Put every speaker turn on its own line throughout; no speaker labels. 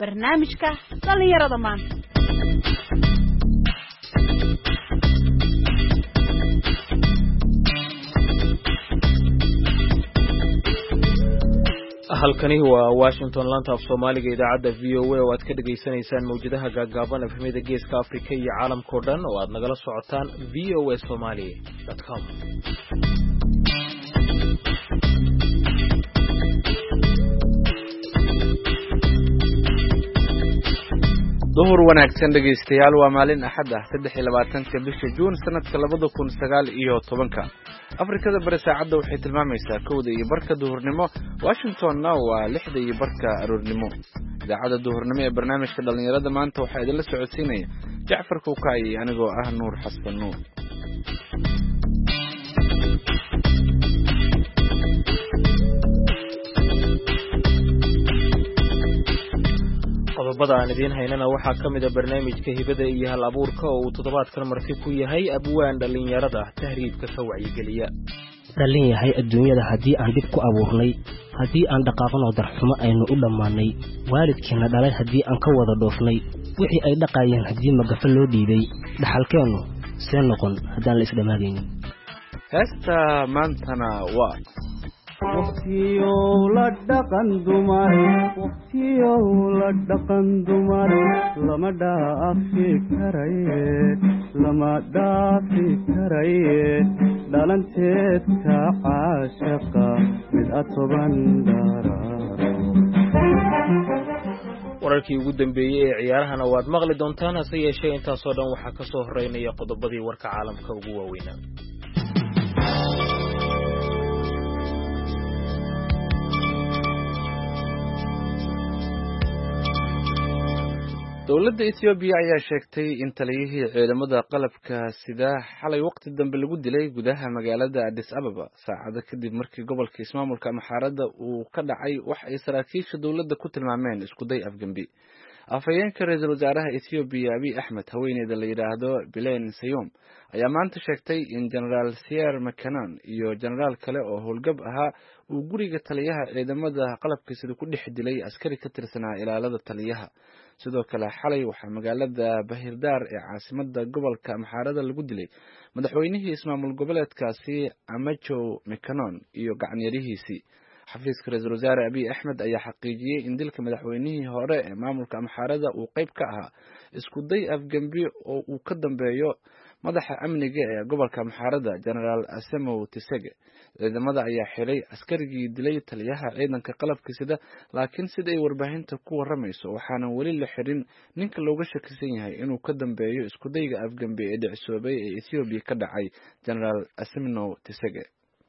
barnaamijka dhalinyarada maanta.
halkani waa Washington laanta af Soomaaliga idaacada VOA oo aad ka dhageysanaysaan mawjadaha gaagaaban afhimada geeska Afrika iyo caalamka oo dhan oo aad nagala socotaan voasomali.com.
duhur wanaagsan dhageystayaal waa maalin axad ah 23 bisha Juun sanadka 2019 Afrikada bari saacada waxay tilmaamaysaa 1:00 duhurnimo Washingtonna waa 6:00 aroornimo idaacada duhurnimo ee barnaamijka dhalinyarada maanta waxaa idin la socodsiinaya Jacfar Kuukay anigoo ah Nuur Xasan Nuur
qodobada aan idin haynana waxaa kamid ah barnaamijka hibada iyo hal abuurka oo uu toddobaadkan marti ku yahay abwaan dhalinyarada tahriibka ka wacyigeliya.
dhalin yahay adduunyada haddii aan dib ku abuurnay haddii aan dhaqaaqno darxumo aynu u dhammaanay waalidkiina dhalay haddii aan ka wada dhoofnay wixii ay dhaqayeen haddii magafa loo dhiibay dhaxalkeennu see noqon haddaan la isdhamaadaynin.
heesta maantana waa
waqtiyow la dhaqan dumar lama dhaafi karaye dhalanteedka caashaqa mid atoban dharaaro.
wararkii ugu dambeeyey ee ciyaarahana waad maqli doontaan hase yeeshee intaasoo dhan waxaa ka soo horeynaya qodobadii warka caalamka ugu waaweynaa.
dowladda Ethiopia ayaa sheegtay in taliyihii ciidamada qalabka sida xalay waqti dambe lagu dilay gudaha magaalada Addis Ababa saacado kadib markii gobolka ismaamulka Amhara uu ka dhacay wax ay saraakiisha dowladda ku tilmaameen isku day afgambi. afhayeenka ra'iisul wasaaraha Ethiopia Abiy Ahmed haweeneyda la yiraahdo Bilen Sayom ayaa maanta sheegtay in General Sier Makanan iyo generaal kale oo howlgab ahaa uu guriga taliyaha ciidamada qalabka sida ku dhex dilay askari ka tirsanaa ilaalada taliyaha. sidoo kale xalay waxaa magaalada Bahirdaar ee caasimadda gobolka Amhara lagu dilay madaxweynihii ismaamul goboleedkaasi Amacho Mekanon iyo gacanyarihiisii. xafiiska ra'iisul wasaare Abiy Ahmed ayaa xaqiijiyay in dilka madaxweynihii hore ee maamulka Amhara uu qayb ka ahaa isku day afgambi oo uu ka dambeeyo madaxa amniga ee gobolka Amhara General Asemo Tisege. ciidamada ayaa xiray askarigii dilay taliyaha ciidanka qalabka sida laakiin sida ay warbaahinta ku waramayso waxaana wali la xirin ninka looga shakisan yahay inuu ka dambeeyo isku dayga afgambi ee dhicisoobay ee Ethiopia ka dhacay General Asemo Tisege.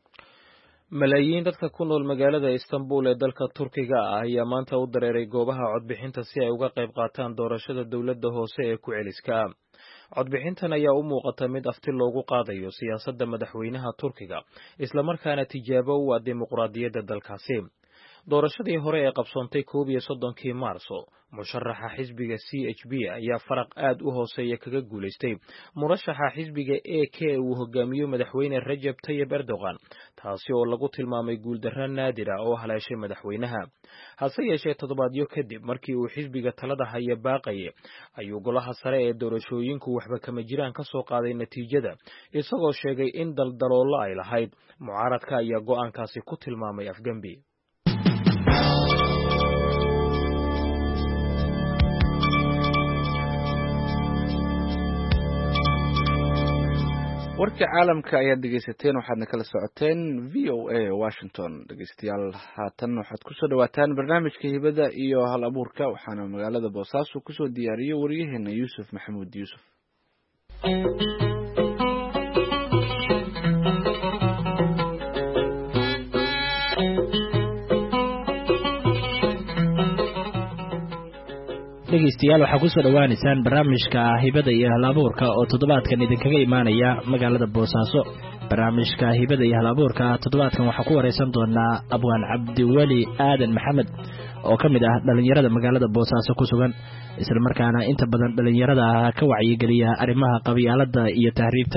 malaayiin dadka ku nool magaalada Istanbul ee dalka Turkiga ah ayaa maanta u dareeray goobaha codbixinta si ay uga qayb qaataan doorashada dawladda hoose ee ku celiska. codbixintan ayaa u muuqata mid afti loogu qaadayo siyaasadda madaxweynaha Turkiga isla markaana tijaabo u ah dimuqraadiyadda dalkaasi. doorashadii hore ee qabsoontay 31 Maarso musharaxa xisbiga CHP ayaa faraq aad u hooseeya kaga guuleystay murashaxa xisbiga AK uu hogaamiyo madaxweyne Recep Tayyip Erdogan taasi oo lagu tilmaamay guuldarro naadir ah oo haleeshay madaxweynaha. hase yeeshee toddobaadyo kadib markii uu xisbiga talada haya baaqayay ayuu golaha sare ee doorashooyinku waxba kama jiraan ka soo qaaday natiijada isagoo sheegay in daldaloolo ay lahayd. mucaaradka ayaa go'aankaasi ku tilmaamay afgambi.
warka caalamka ayaad dhegeysateen waxaadna kala socoteen VOA Washington. dhegeystayaal haatan waxaad ku soo dhawaataan barnaamijka hibada iyo hal abuurka waxaana magaalada Boosaaso ku soo diyaariyay wariyaheena Yuusuf Maxamuud Yuusuf.
dhegeystayaal waxaa ku soo dhawaanaysaan barnaamijka hibada iyo hal abuurka oo toddobaadkan idinkaga imaanaya magaalada Boosaaso. barnaamijka hibada iyo hal abuurka toddobaadkan waxaa ku wareysan doonaa abwaan Cabdiweli Aadan Maxamed oo ka mid ah dhalinyarada magaalada Boosaaso ku sugan isla markaana inta badan dhalinyarada ka wacyigeliya arrimaha qabyaaladda iyo tahriibta.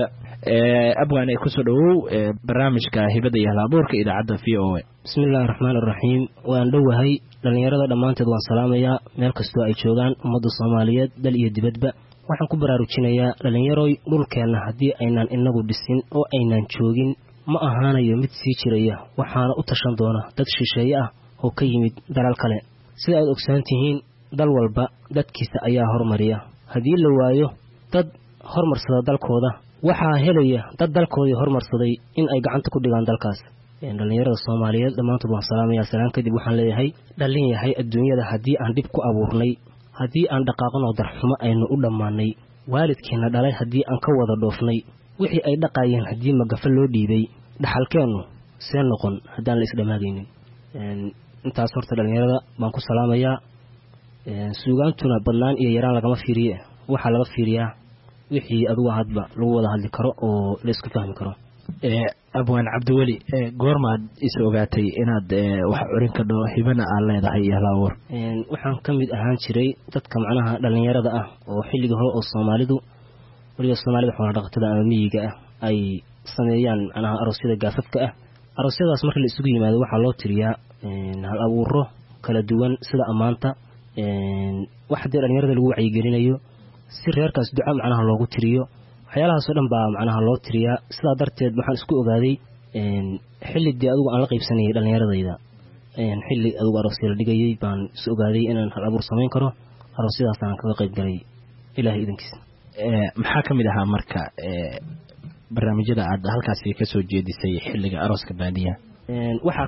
abwaan ay kusoo dhawow barnaamijka hibada iyo halabuurka idaacadda v o a.
bismillahi raxmaan iraxiim. waan dhowahay dhallinyarada dhammaanteed waan salaamayaa meel kastoo ay joogaan ummadda soomaaliyeed dal iyo dibadba. waxaan ku baraarujinayaa dhallinyaroy dhulkeenna haddii aynaan inagu dhisin oo aynaan joogin ma ahaanayo mid sii jiraya, waxaana u tashan doona dad shisheeye ah oo ka yimid dalal kale. sida aad ogsoon tihiin dal walba dadkiisa ayaa hormariya. haddii la waayo dad hormarsada dalkooda, waxaa helaya dad dalkoodii hormarsaday in ay gacanta ku dhigaan dalkaas. dhallinyarada soomaaliyeed dhammaantood waan salaamayaa. salaan kadib waxaan leeyahay dhallin yahay adduunyada haddii aan dhib ku abuurnay, haddii aan dhaqaaqanoo darxumo aynu u dhammaanay, waalidkiina dhalay haddii aan ka wada dhoofnay, wixii ay dhaqaayeen haddii magafa loo dhiibay, dhaxalkeennu see noqon haddaan la isdhamaagaynin. intaas horta dhallinyarada baan ku salaamayaa. suugaantuna badnaan iyo yaraan lagama fiiriye, waxaa laga fiiriyaa wixii adugu hadba lagu wada hadli karo oo la isku fahmi karo.
abwaan cabdiweli, goormaad is ogaatay inaad wax curin ka dho hibana aad leedahay iyo halabuur?
waxaan ka mid ahaan jiray dadka macnaha dhallinyarada ah oo xilligii hore oo soomaalidu weliba soomaalida xoolodhaqatada ama miyiga ah ay sameeyaan macnaha aroosyada gaafafka ah. aroosyadaas marka la isugu yimaado waxaa loo tiriyaa hal abuuro kala duwan sida ammaanta, wax haddii dhallinyarada lagu wacyigelinayo, si reerkaas duca macnaha loogu tiriyo, waxyaalahaasoo dhan baa macnaha loo tiriyaa. sidaa darteed waxaan isku ogaaday xilligii adugu aan la qaybsanayay dhallinyaradayda, xilli adugu aroosya la dhigayay baan is ogaaday inaan hal abuur samayn karo. aroosyadaasaan kaga qayb galay ilaahay idankiisa.
maxaa ka mid ahaa marka barnaamijyada aad halkaasi ka soo jeedisay xilliga arooska baadiyaha?
waxaa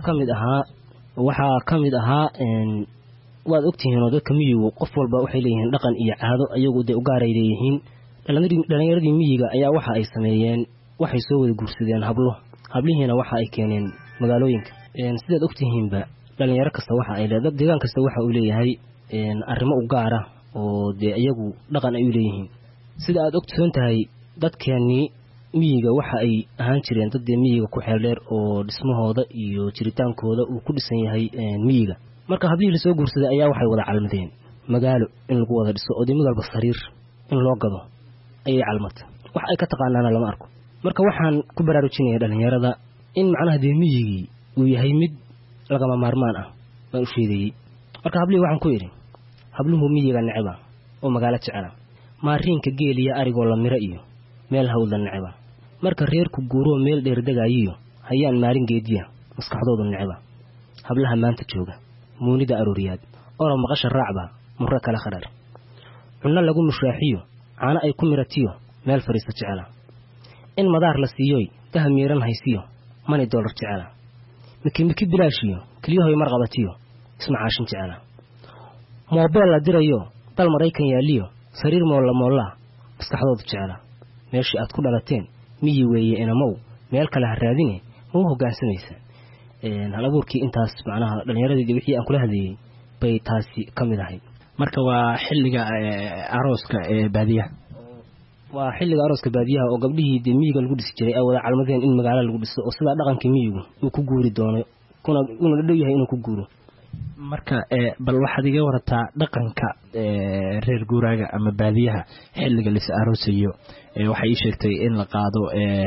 ka mid ahaa waad ogtihiinoo dadka miyigu qof walba waxay leeyihiin dhaqan iyo caado ayagu dee u gaaray leeyihiin. dhallinyaradii miyiga ayaa waxa ay sameeyeen, waxay soo wada guursadeen hablo, hablihiina waxa ay keeneen magaalooyinka. sidaad ogtihiinba dhallinyaro kasta waxa ay leedahay, deegaan kasta waxa uu leeyahay arrimo u gaara oo dee iyagu dhaqan ay u leeyihiin. sida aad ogsoon tahay dadkeennii miyiga waxa ay ahaan jireen dad dee miyiga ku xeeldheer oo dhismahooda iyo jiritaankooda uu ku dhisan yahay miyiga. marka hablihii lasoo guursaday ayaa waxay wada calmadeen magaalo in lagu wada dhiso oo dee mid walba sariir in loo gado ayay calmata. wax ay ka taqaanaana lama arko. marka waxaan ku baraarujinaya dhallinyarada in macnaha dee miyigii uu yahay mid lagama maarmaan ah baan u sheegayey. marka hablihii waxaan ku idhi habluhu miyiga neceba oo magaalo jecela, maariinka geel iyo arigoo la miro iyo meel hawdla neceba, marka reerku guuroo meel dheerdegaayiyo hayaan maalin geediya maskaxdoodu neceba. hablaha maanta jooga muunida arooriyaad oro maqasha raacba murre kala khadhar, cunno lagu mushaaxiyo caano ay ku miratiyo meel fariista jecela, in madaar la siiyoy daha miiran haysiyo mani doolar jecela, mikimiki bilaashiyo keliyahoy marqabatiyo ismacaashin jecela, moobeel la dirayo dal maraykan yaaliyo sariir moollaa maskaxdoodu jecela. meeshii aad ku dhalateen miyi weeye inamow meel kale ha raadine ma u hoggaansamaysa. hal abuurkii intaas macnaha dhallinyaradii wixii aan kula hadlayey bay taasi ka mid ahayd.
marka waa xilliga arooska baadiyaha?
waa xilliga arooska baadiyaha oo gabdhihii dee miyiga lagu dhisi jiray ay wada calmadeen in magaalo lagu dhiso oo sidaa dhaqankii miyigu uu ku guuri doono una dhow yahay inuu ku guuro.
marka bal waxaad iga warataa dhaqanka reer guuraaga ama baadiyaha xilliga lis aroosayo. waxay ii sheegtay in la qaado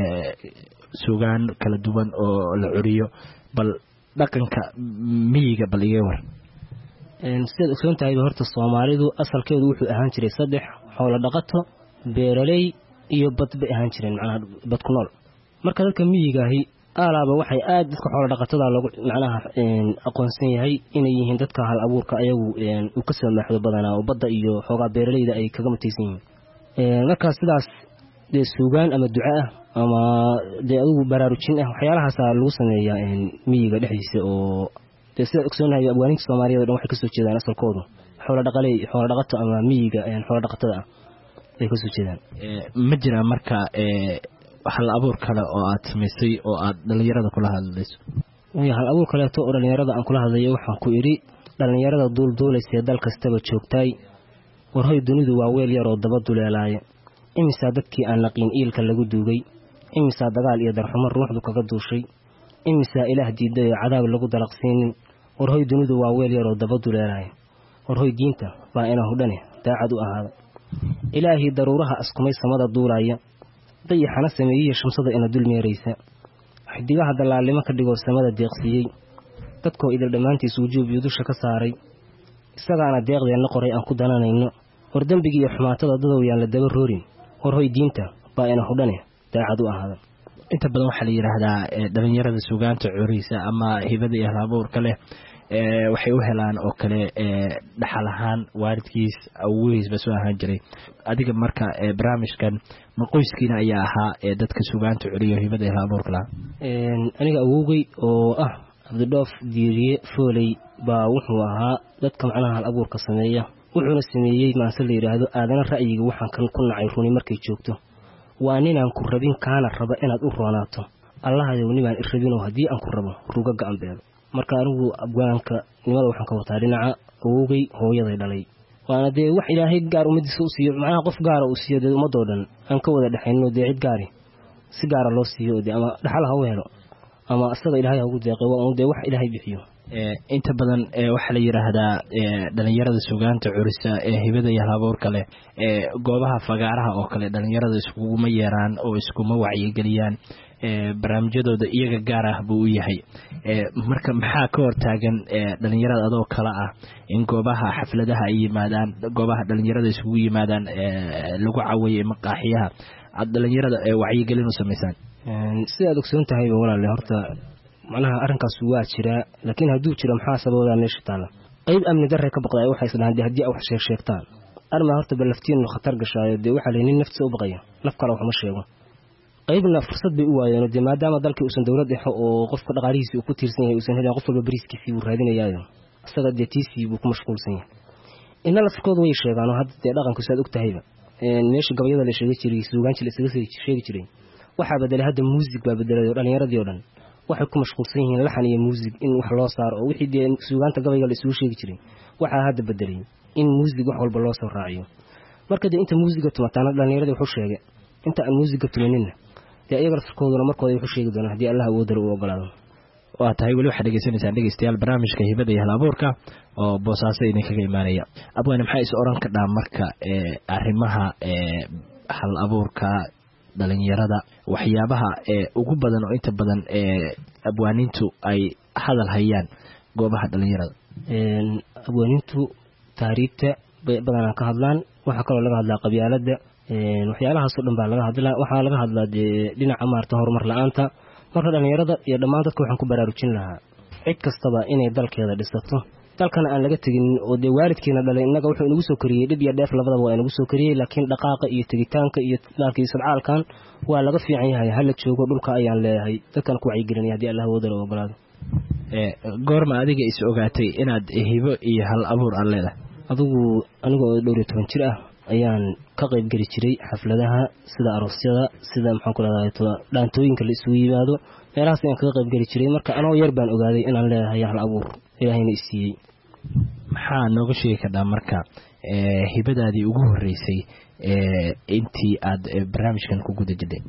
suugaan kala duwan oo la curiyo, bal dhaqanka miyiga bal iga war.
sidaad ogsoon tahayba horta soomaalidu asalkeedu wuxuu ahaan jiray 3: xoolo dhaqato, beeraley iyo bad bay ahaan jireen, macnaha bad ku nool. marka dadka miyigaahi alaaba waxay aad dadka xoolo dhaqatada loogu macnaha aqoonsan yahay inay yihiin dadka hal abuurka ayagu uu ka soo maaxdo badanaa oo badda iyo xoogaa beeraleyda ay kaga mataysan yihiin. marka sidaas dee suugaan ama duca ah ama dee adigu baraarujin ah waxyaalahaasaa lagu sameeyaa miyiga dhexdiisa. oo dee sidaad ogsoonahay abwaaninta soomaaliyeed o dhan waxay kasoo jeedaan asalkoodu xoolo dhaqato ama miyiga xoolo dhaqatada ah bay kasoo jeedaan.
ma jiraan marka hal abuur kale oo aad samaysay oo aad dhallinyarada kula hadlayso?
hal abuur kaleeto oo dhallinyarada aan kula hadlayo waxaan ku idhi dhallinyarada duulduulaysee dal kastaba joogtaay, warhoy dunidu waa weel yaroo daba duleelaaya, imisaa dadkii aan naqiin iilka lagu duugay, imisaa dagaal iyo darxumo ruuxdu kaga duushay, imisaa ilaah diiday oo cadaab lagu dalaqsiinin, warhoy dunidu waa weel yaroo daba duleelaaya, warhoy diinta baa ina hudhane daacad u ahaada, ilaahii daruuraha askumay samada duulaaya, dayaxana sameeyey shamsada ina dul meeraysa xidigaha dalaalnimo ka dhigoo samada deeqsiiyey dadkoo idil dhammaantiis wujuub iyo dusha ka saaray isagaana deeqdeenna qoray aan ku dananayno hor dembigii iyo xumaatada dadow yaan la daba roorin hor hoy diinta baa ina hudhane daacad u ahaada.
inta badan waxaa la yidhaahdaa dhalinyarada suugaanta curiisa ama hibada iyo halabuurka leh waxay u helaan oo kale dhaxal ahaan waalidkiis awgiisba soo ahaan jiray. adiga marka barnaamijkan ma qoyskiina ayaa ahaa dadka suugaanta curiyo hibada iyo halabuurka lahaa?
aniga awowgay oo ah cabdidhoof diiriye fooley baa wuxuu ahaa dadka macnaha hal abuurka sameeya. wuxuuna sameeyey maase la yidhaahdo aadana ra'yiga waxaan kan ku nacay runi markay joogto waa ninaan ku rabin kaana raba inaad u roonaato allahayow nimaan i rabinoo haddii aan ku rabo ruga ga-an beelo. marka anigu abwaanka nimada waxaan ka wataa dhinaca awowgay hooyaday dhalay waana dee wax ilaahay gaar ummadiisa u siiyo macnaha qof gaara uu siiyo dee ummadoo dhan aan ka wada dhexayno dee cid gaari si gaara loo siiyo dee ama dhaxal ha u helo ama asaga ilaahay ha ugu deeqay waa dee wax ilaahay bixiyo.
inta badan waxaa la yidhaahdaa dhalinyarada suugaanta curisa hibada iyo halabuurka leh goobaha fagaaraha oo kale dhalinyarada iskuguma yeeraan oo iskuma wacyigeliyaan barnaamijyadooda iyaga gaar ah buu u yahay. marka maxaa ka hortaagan dhalinyarada adoo kale ah in goobaha xafladaha ay yimaadaan goobaha dhalinyarada isugu yimaadaan lagu caweeye maqaaxiyaha aad dhalinyarada wacyigelin u samaysaan?
sidaad ogsoon tahayba walaale horta macnaha arrinkaas waa jiraa laakiin hadduu jiro maxaa sababaa meesha taala qayb amni darre ka baqday waxay isdhahaan dee haddii wax sheegtaan arma horta balaftiin khatar gashaayo dee waxaa leeyahay nin naftiisa u baqaya naf kale wax ma sheego. qaybna fursad bay u waayeen dee maadaama dalkii uusan dowlad dhexe oo qofka dhaqaalihiisa uu ku tiirsan yahay uusan helin qof walba bariiskiisii uu raadinayaayo isaga dee tiisii buu ku mashquulsan yahay. inna lafkooda way sheegaan oo hadda dee dhaqanku saad og tahayba meesha gabayada la sheegi jiray suugaanji la isaga sheegi jiray waxaa bedelay hadda muusig baa bedelay dhalinyaradii oo dhan waxay ku mashquulsan yihiin laxan iyo muusig in wax loo saaro oo wixii dee suugaanta gabayga la isugu sheegi jiray waxaa hadda bedelay in muusig wax walba loo soo raaciyo. marka dee inta muusiga tumataana dhalinyaradii wuxuu sheegay inta aan muusiga tumaninna dee ayaga lafkooduna markooda wuxuu sheegi doonaa haddii allah awoodara u ogolaado.
waa tahay weli waxaad dhegeysanaysaan dhegeystayaal barnaamijka hibada iyo halabuurka oo boosaaso idinkaga imaanaya. abwaane maxaa is oran kadhaa marka arrimaha hal abuurka dhalinyarada waxyaabaha ugu badan oo inta badan abwaanintu ay hadal hayaan goobaha dhalinyarada?
abwaanintu taariibta bay badanaa ka hadlaan. waxaa kaloo laga hadlaa qabyaalada waxyaalahaasoo dhan baa laga hadlaa. waxaa laga hadlaa dee dhinaca maarta horumar la-aanta. marka dhalinyarada iyo dhammaan dadka waxaan ku baraarujin lahaa cid kastaba inay dalkeeda dhisato dalkana aan laga tegin oo dee waalidkiina dhalay innaga wuxuu inagu soo koriyey dhib iyo dheef labadaba waa inagu soo koriyey laakiin dhaqaaqa iyo tegitaanka iyo daalka iyo sadcaalkan waa laga fiican yahay hala joogo dhulka ayaan leeyahay dadkana ku wacyigelinaya haddii allah awoodara u ogolaado.
goorma adiga is ogaatay inaad hibo iyo hal abuur aad leedahay?
aniga oo 12 jir ah ayaan ka qayb geli jiray xafladaha sida aroosyada sida maxaan ku leedahay dhaantooyinka la isugu yimaado meelahaas ayaan kaga qayb geli jiray. marka anoo yar baan ogaaday inaan leeyahay hal abuur ilaahayna i siiyey.
maxaa nooga sheegi kadhaa marka hibadaadii ugu horeysay intii aad barnaamijkan ku guda jirtay?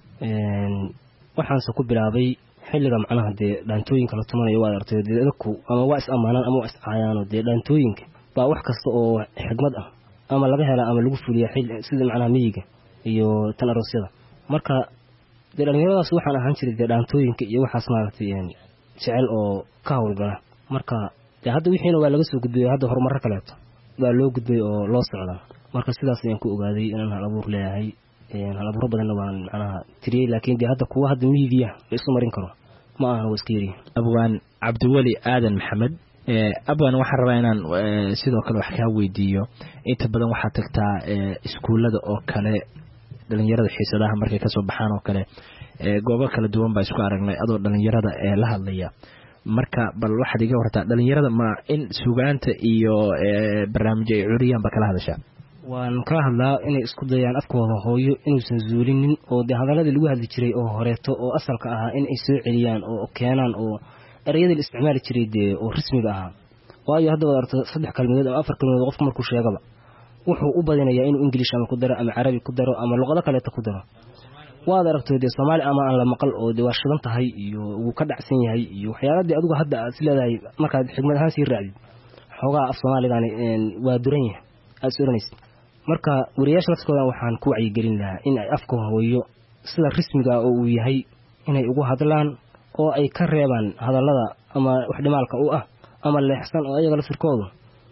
waxaanse ku bilaabay xilliga macnaha dee dhaantooyinka la tumanayo waa aragtay dee dadku ama waa is ammaanaan ama waa is caayaano dee dhaantooyinka baa wax kasta oo xigmad ah ama laga hela ama lagu fuliya sida macnaha miyiga iyo tan aroosyada. marka dee dhalinyaradaas waxaan ahaan jiray dee dhaantooyinka iyo waxaas maaragtay jecel oo ka howlgala. marka dee hadda wixiina waa laga soo gudbay hadda horumarro kaleeto baa loo gudbay oo loo socdaa. marka sidaas ayaan ku ogaaday inaan hal abuur leeyahay. hal abuuro badanna waan macnaha tiriyey laakiin dee hadda kuwa hadda miyigiya la isu marin karo ma ahana waa iska yarihin.
abwaan cabdiweli aadan maxamed abwaan waxaan rabaa inaan sidoo kale wax kaa weydiiyo inta badan waxaad tagtaa iskuullada oo kale dhalinyarada xiisadaha markay kasoo baxaan oo kale goobo kala duwan baa isku aragnay adoo dhalinyarada la hadlaya. marka bal waxaad iga wartaa dhalinyarada ma in sugaanta iyo barnaamijyo ay curiyaan ba kala hadashaa?
waan kala hadlaa inay isku dayaan afkooda hooyo inuusan zuulinin oo dee hadaladii lagu hadli jiray oo horeeto oo asalka ahaa in ay soo celiyaan oo keenaan oo ereyadii la isticmaali jiray dee oo rasmiga ahaa. waayo hadda waad aragto 3 kalmadood ama 4 kalmadood qofku markuu sheegaba wuxuu u badinayaa inuu ingiliish ama ku daro ama carabi ku daro ama luqado kaleeto ku daro. waad aragto dee soomaali ama aan la maqal oo dee waa shidan tahay iyo wuu ka dhacsan yahay iyo waxyaaladii adigu hadda aad isleedahay markaad xigmad ahaan sii raacdid xoogaa af soomaaligaani waa duran yahay aad is oranaysid. marka wariyaasha lafkoodan waxaan ku wacyigelin lahaa in ay afka hooyo sida rasmiga oo uu yahay inay ugu hadlaan oo ay ka reebaan hadallada ama wax dhimaalka u ah ama leexsan oo ayaga lafirkoodu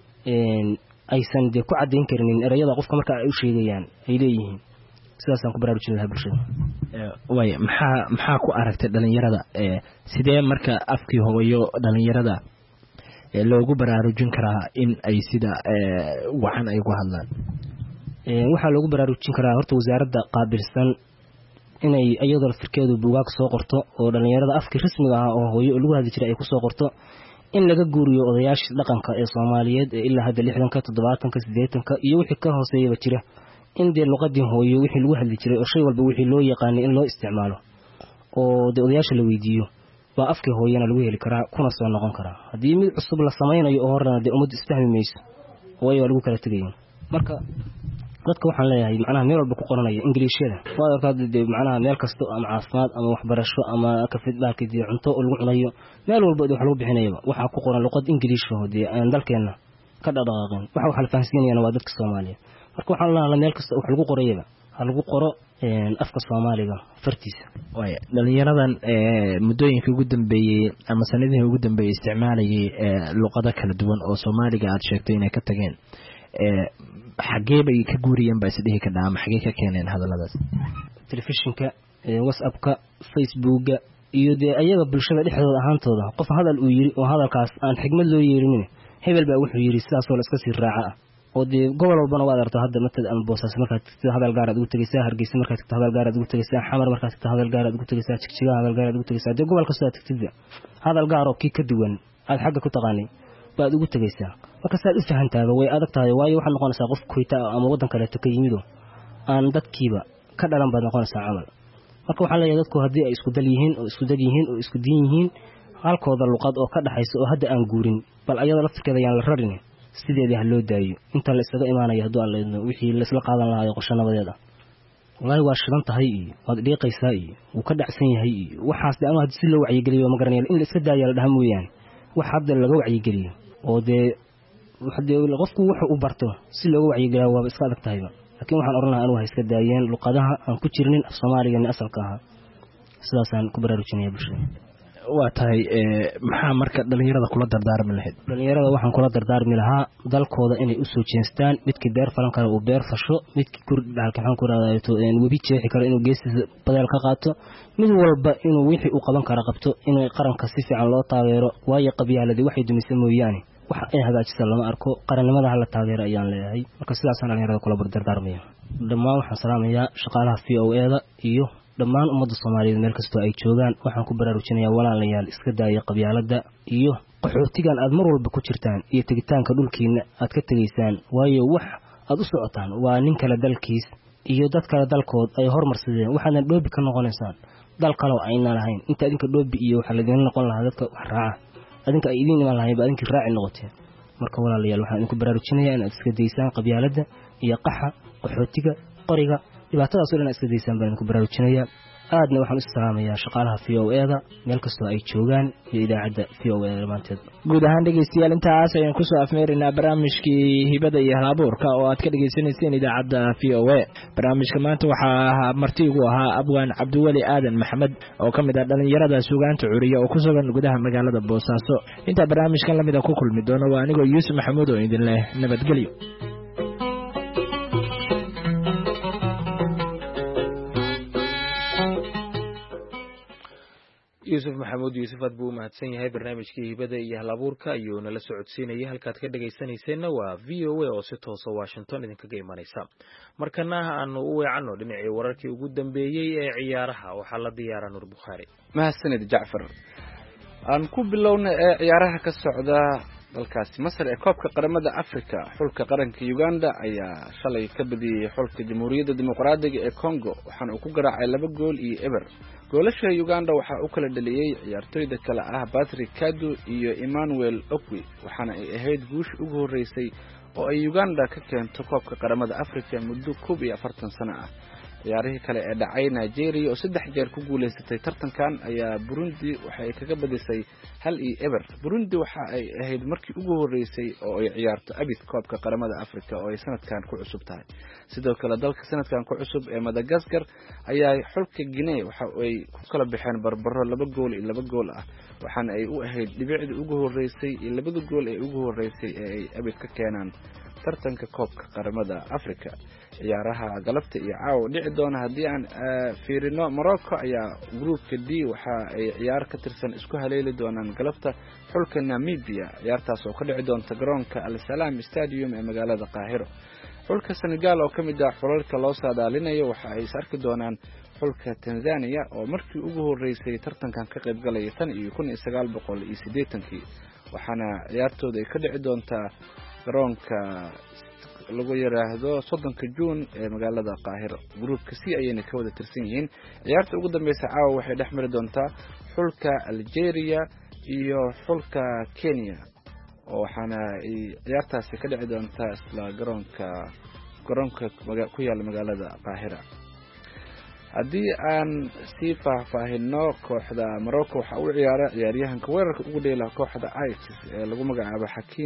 aysan dee ku caddayn karinin erayada qofka marka ay u sheegayaan ay leeyihiin sidaasaan ku baraarujin lahaa bulshada.
waay maxaa ku aragtay dhalinyarada sidee marka afkii hooyo dhalinyarada loogu baraarujin karaa in ay sida waxan ay ku hadlaan?
waxaa loogu baraarujin karaa horta wasaaradda qaabilsan inay iyadoo lafirkeedu buugaag soo qorto oo dhalinyarada afkii rasmiga ah oo hooyo lagu hadli jiray ay ku soo qorto, in laga guuriyo odayaashii dhaqanka ee Soomaaliyeed ee ilaa hadda 60ka 70ka 80ka iyo wixii ka hooseeyaba jira, in dee luqadii hooyo wixii lagu hadli jiray oo shay walba wixii loo yaqaanay in loo isticmaalo oo dee odayaasha la weydiiyo waa afkii hooyana lagu heli karaa kuna soo noqon karaa. haddii mid cusub la samaynayo oo horena dee ummaddu isfahmi mayso waayo lagu kala tegayo. marka dadka waxaan leeyahay macnaha meel walba ku qoranaya ingiriishada waa arkaa dee macnaha meel kasto ama caafimaad ama waxbarasho ama kafid baakidii cunto oo lagu cunayo meel walba wax lagu bixinayo waxaa ku qoran luqad ingiriish oo dee aan dalkeena ka dhaqaaqin. waxa la fahansiinayana waa dadka Soomaaliyeed. marka waxaan leeyahay meel kasto wax lagu qorayaba ha lagu qoro afka Soomaaliga fartiisa.
waay dhalinyaradan muddooyinkii ugu dambeeyay ama sanadihii ugu dambeeyay isticmaalayay luqado kala duwan oo Soomaaliga aad sheegtay inay ka tageen, xagee bay ka guuriyeen baa isdhihi ka dhaama xagee ka keeneen hadalladaas?
telefishinka, whatsappka, facebooka iyo dee ayaga bulshada dhexdooda ahaantooda qof hadal uu yiri oo hadalkaas aan xigmad loo yeerinin hebel baa wuxuu yiri sidaas oo la iska sii raaca ah oo dee gobol walbana waad aragto hadda matad ama Boosaaso markaad tagto hadal gaar aad ugu tagaysaa, Hargeysa markaad tagto hadal gaar aad ugu tagaysaa, Xamar markaad tagto hadal gaar aad ugu tagaysaa, Jigjiga hadal gaar aad ugu tagaysaa, dee gobol kasta aad tagtida hadal gaar oo kii ka duwan aad xagga ku taqaanay baad ugu tagaysaa. marka saad u fahantaaba way adag tahay waayo waxaad noqonaysaa qof kuyta ama waddan kale ka yimido aan dadkiiba ka dhalan baad noqonaysaa camal. marka waxaan leeyahay dadku haddii ay isku dal yihiin oo isku dad yihiin oo isku diin yihiin halkooda luqad oo ka dhaxaysa oo hadda aan guurin bal ayada laftirkeeda yaan la rarin sideedii ha loo daayo inta la isaga imaanayo hadduu aan leedno wixii la isla qaadan lahaa qorshe nabadeed ah. wallaahi waa shidan tahay iyo waad dhiiqaysaa iyo wuu ka dhacsan yahay iyo waxaas dee ama haddii si loo wacyigeliyo ma garanayaan in la iska daayo la dhaha mooyaane wax hadda laga wacyigeliyo oo dee qofku wuxuu u barto si looga wacyigeliyaa waaba iska adag tahayba. laakiin waxaan oran lahaa anigu ha iska daayeen luqadaha aan ku jirnin af Soomaaliga asalka ahaa. sidaasaan ku baraarujinaya bulshada.
waa tahay maxaa marka dhalinyarada kula dardaarmi lahayd?
dhalinyarada waxaan kula dardaarmi lahaa dalkooda inay u soo jeestaan, midkii beer falan kara uu beer fasho, midkii kurdhalka waxaan ku raadaayo webi jeexi karo inuu geesiisa badeel ka qaato, mid walba inuu wixii uu qaban kara qabto, inay qaranka si fiican loo taageero waayo qabyaaladii waxay dumisay mooyaane wax ay hagaajisa lama arko. qarannimada hala taageero ayaan leeyahay. marka sidaasaan dhalinyarada kula dardaarmaya. dhammaan waxaan salaamayaa shaqaalaha VOA-da iyo dhammaan ummadda Soomaaliyeed meel kastoo ay joogaan. waxaan ku baraarujinayaa walaalayaal iska daaya qabyaaladda iyo qaxootigan aad mar walba ku jirtaan iyo tegitaanka dhulkiina aad ka tegaysaan waayo wax aad u socotaan waa nin kale dalkiis iyo dad kale dalkood ay hormarsadeen waxaadna dhoobi ka noqonaysaan dal kaloo ayna lahayn. inta idinka dhoobi iyo waxa la idin noqon lahaa dadka wax raaca adinka ay idin iman lahayn ba idinka raaci noqoteen. marka walaalayaal waxaan idinku baraarujinayaa inaad iska daysaan qabyaaladda iyo qaxootiga qoriga dhibaatadaas oo dhan iska daysaan baan idinku baraarujinayaa. aadna waxaan u salaamayaa shaqaalaha VOA-da meel kastoo ay joogaan iyo idaacadda VOA dhammaanteed.
guud ahaan dhegeystayaal intaas ayaan kusoo afmeeraynaa barnaamijkii hibada iyo halabuurka oo aad ka dhegeysanayseen idaacadda VOA. barnaamijka maanta waxaa marti igu ahaa abwaan cabdiweli aadan maxamed oo ka mid ah dhalinyarada suugaanta curiya oo ku sugan gudaha magaalada Boosaaso. intaa barnaamijkan lamida ku kulmi doono waa anigoo Yuusuf Maxamuud oo idin leh nabadgelyo.
yuusuf maxamuud yuusuf aad buu u mahadsan yahay. barnaamijkii hibada iyo halabuurka ayuu nala socodsiinayay. halkaad ka dhegaysanayseena waa VOA oo si toosa Washington idinkaga imanaysa. markana aanu u weecanno dhinacii wararkii ugu dambeeyey ee ciyaaraha waxaa la diyaaraa Nuur Bukhaari.
mahadsanid Jacfar. aan ku bilowna ee ciyaaraha ka socda dalkaasi Masar ee koobka qaramada Afrika. xulka qaranka Uganda ayaa shalay ka badiyay xulka Jamhuuriyadda Dimuqraadiga ee Congo waxaana uu ku garaacay 2 gool iyo eber. goolasha Uganda waxaa u kala dhaliyay ciyaartoyda kala ah Patrick Kadu iyo Emmanuel Okwi waxaana ay ahayd guush ugu horeysay oo ay Uganda ka keento koobka qaramada Afrika muddo 41 sano ah. ciyaarihii kale ee dhacay Nigeria oo 3 jeer ku guuleysatay tartankan ayaa Burundi waxa ay kaga badisay 1-0. Burundi waxa ay ahayd markii ugu horeysay oo ay ciyaarto abid koobka qaramada Afrika oo ay sanadkan ku cusub tahay. sidoo kale dalka sanadkan ku cusub ee Madagascar ayaa xulka Guinea waxa ay ku kala baxeen barbaro 2 gool iyo 2 gool ah, waxaana ay u ahayd dhibicda ugu horeysay iyo 2 gool ee ugu horeysay ee ay abid ka keenaan tartanka koobka qaramada Afrika. ciyaaraha galabta iyo caawa dhici doona haddii aan fiirino, Morocco ayaa groupka D waxa ay ciyaar ka tirsan isku haleeli doonaan galabta xulka Namibia, ciyaartaas oo ka dhici doonta garoonka Al Salam Stadium ee magaalada Qaahiro. xulka Senegal oo kamid ah xulalka loo saadaalinayo waxa ay arki doonaan xulka Tanzania oo markii ugu horeysay tartankan ka qayb galay tan iyo 1980 waxaana ciyaartooda ay ka dhici doontaa garoonka lagu yiraahdo 30 Juun ee magaalada Qaahiro. groupka C ayayna ka wada tirsan yihiin. ciyaarta ugu dambaysa caawa waxay dhex mari doontaa xulka Algeria iyo xulka Kenya oo waxaana ciyaartaasi ka dhici doontaa isla garoonka ku yaala magaalada Qaahira. haddii aan si faahfaahino, kooxda Morocco waxa uu ciyaaryahanka weerarka ugu dheelaa kooxda Ajax ee lagu magacaabo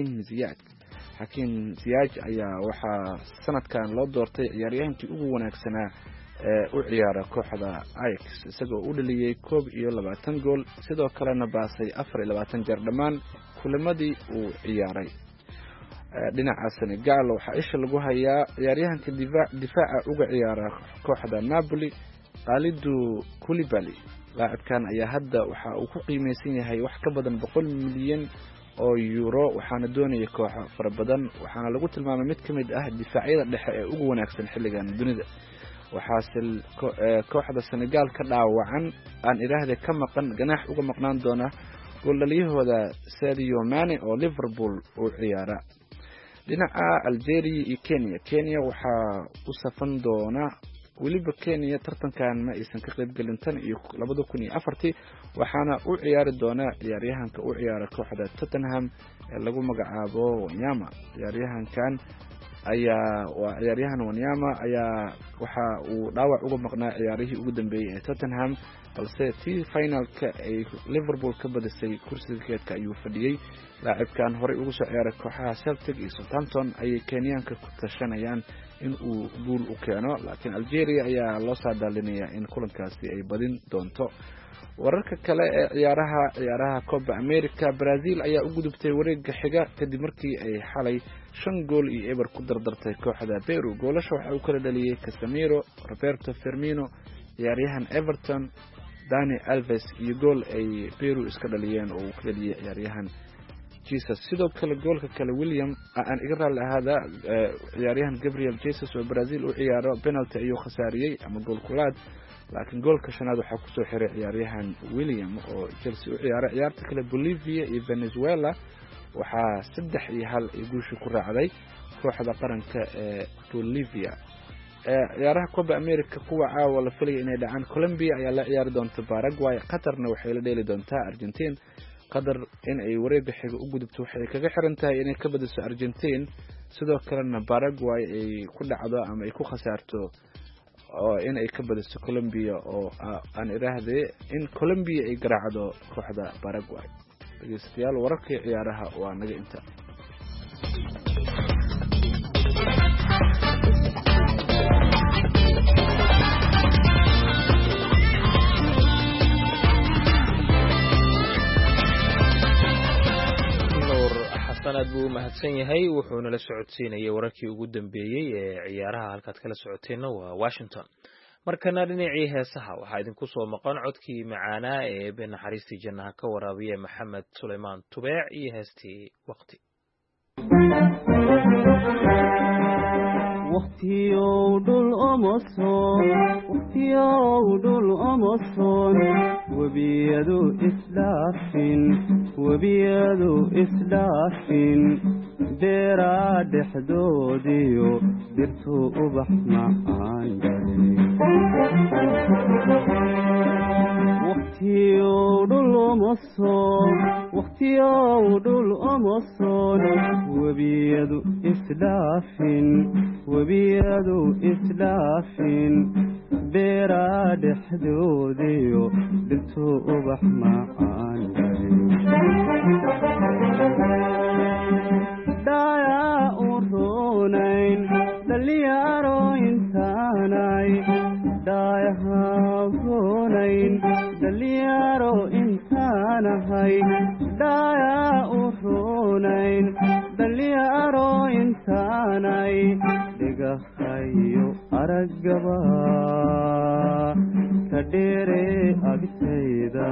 Hakim Ziyech ayaa waxaa sanadkan loo doortay ciyaaryahankii ugu wanaagsanaa ee u ciyaara kooxda Ajax, isagoo u dhaliyay 21 gool, sidoo kalena baasay 24 jeer dhammaan kulamadii uu ciyaaray. dhinaca Senegal waxaa isha lagu hayaa ciyaaryahanka difaaca uga ciyaara kooxda Napoli, Kalidou Koulibaly. laacibkan ayaa hadda waxa uu ku qiimeysan yahay wax ka badan 100 milyan oo euro, waxaana doonaya kooxo fara badan, waxaana lagu tilmaamay mid kamid ah difaacyada dhexe ee ugu wanaagsan xilligan dunida. waxaase kooxda Senegal ka dhaawacan aan iraahday ka maqan ganaax uga maqnaan doona gooldhaliyahooda Sadio Mane oo Liverpool u ciyaara. dhinaca Algeria iyo Kenya waxaa u safan doona waliba Kenya tartankan ma aysan ka qayb galin tan iyo 2004, waxaana u ciyaari doona ciyaaryahanka u ciyaara kooxda Tottenham ee lagu magacaabo Wanyama. ciyaaryahankan Wanyama ayaa waxa uu dhaawac uga maqnaa ciyaarihii ugu dambeeyay ee Tottenham, balse tii finalka ay Liverpool ka badisay kursigeedka ayuu fadhiyay. laacibkan horey ugu soo ciyaaray kooxaha Celtic iyo Southampton ayay Kenyaanka ku tashanayaan in uu guul u keeno, laakiin Algeria ayaa loo saadaalinayaa in kulankaasi ay badin doonto. wararka kale ee ciyaaraha Copa America, Brazil ayaa u gudubtay wareegga xiga kadib markii ay xalay 5 gool iyo eber ku dardartay kooxda Peru. goolasha waxa uu kala dhaliyay Casemiro, Roberto Firmino, ciyaaryahan Everton Dani Alves iyo gool ay Peru iska dhaliyeen oo uu ka dhaliyay ciyaaryahan Jesus. sidoo kale goolka kale William aan iga raali ahaada ciyaaryahan Gabriel Jesus oo Brazil u ciyaaro penalty ayuu khasaariyay ama gool kulaad, laakiin goolka shanaad waxa ku soo xiray ciyaaryahan William oo Chelsea u ciyaara. ciyaarta kale Bolivia iyo Venezuela waxaa 3-1 ay guusha ku raacday kooxda qaranka ee Bolivia. ciyaaraha Copa America kuwa caawa la filayo inay dhacaan, Colombia ayaa la ciyaari doonta Paraguay, Qatarna waxay la dheeli doontaa Argentina. Qatar in ay wareegga xiga u gudubto waxay kaga xiran tahay inay ka badiso Argentina, sidoo kalena Paraguay ay ku dhacdo ama ay ku khasaarto oo in ay ka badiso Colombia oo aan iraahday in Colombia ay garaacdo kooxda Paraguay. dhageystayaal, wararka ciyaaraha waa naga inta.
aad buu mahadsan yahay, wuxuuna la socodsiinayay wararkii ugu dambeeyay ee ciyaaraha. halkaad kala socoteenna waa Washington. markana dhinacii heesaha waxaa idinku soo maqan codkii macaanaa ee eebe naxariistii jannaha ka waraabiye Maxamed Suleymaan Tubeec iyo heestii waqti.
waqtiyow dhul omoson webiyadu isdhaafin beeraa dhexdoodiyo dirtu ubax macaan waqtiyow dhul omoson webiyadu isdhaafin beeraa dhexdoodiyo dhirtu ubax macaan dhayaa u roonayn dhalinyaro intaanay dhayaha roonayn dhalinyaro intaanahay dhayaa u roonayn dhalinyaro intaanay dhigahayo araggaba ka dheere agtayda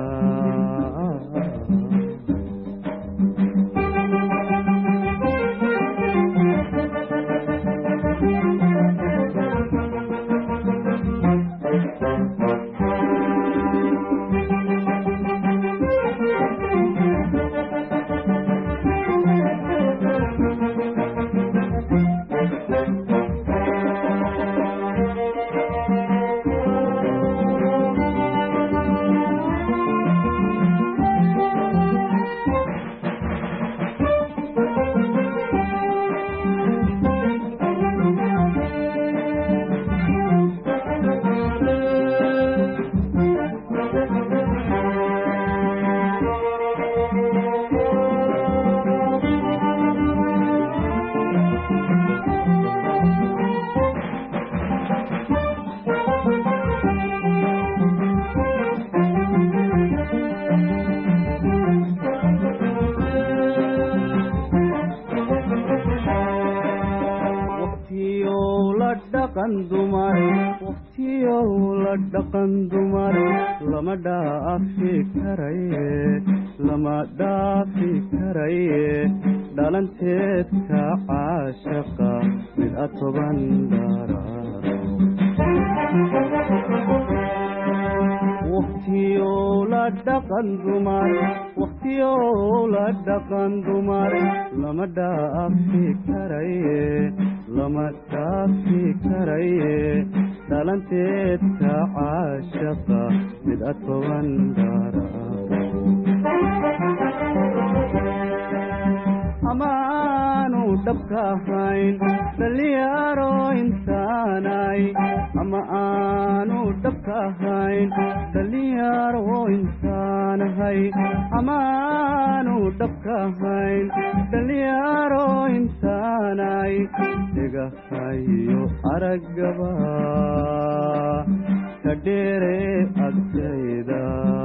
dhaqan dumar lama dhaafi karaye dhalanteedka caashaqa mid a toban dharaaro waqtiyow la dhaqan dumar lama dhaafi karaye dhalanteedka caashaqa mid a toban dharaaro amaanu dhabka ahayn dhalinyaro intaanay ama aanu dhabka ahayn dhalinyaro intaanahay amaanu dhabka ahayn dhalinyaro intaanay dhigahayo araggaba ka dheere agtayda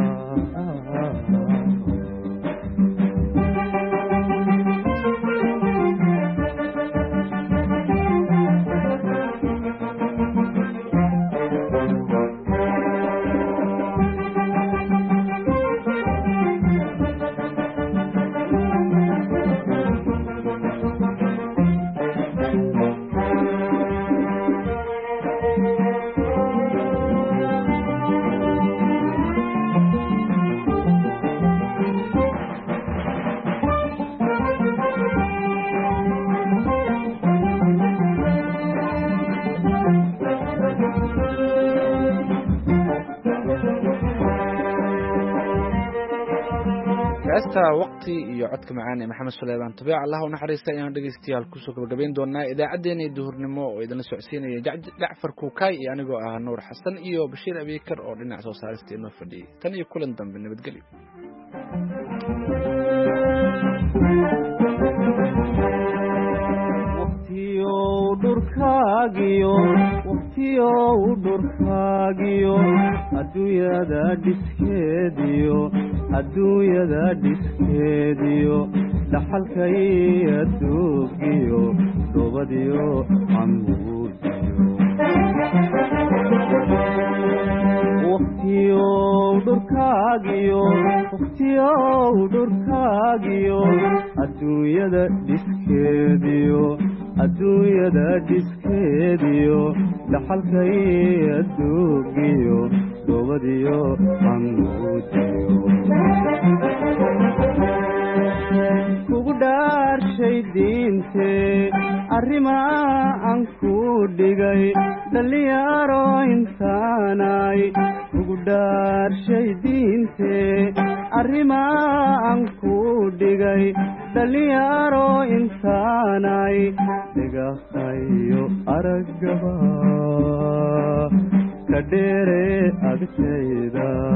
waqti iyo codka macaan ee maxamed suleymaan tabiic allah u naxariista ayaan dhegeystayaal kusoo gabagabayn doonaa idaacaddeenii duhurnimo oo idinla socodsiinaya jacfar kuukaay iyo anigoo ah nuur xasan iyo bashiir abiikar oo dhinac soo saarista inoo fadhiyey tan iyo kulan dambe nabadgelyo
waqtiyow dhurkaagiyo adduunyada dhiskeediyo dhaxalkaiyo duugiyo doobadiyo camuudiyo waqtiyow dhurkaagiyo adduunyada dhiskeediyo dhaxalkaiyo duugiyo doobadiyo camuudiyo kugu dhaarshay diintee arrimaa aan ku dhigay dhalinyaro intaanay kugu dhaarshay diintee arrimaa aan ku dhigay dhalinyaro intaanay dhigahayo araggaba ka dheere agtayda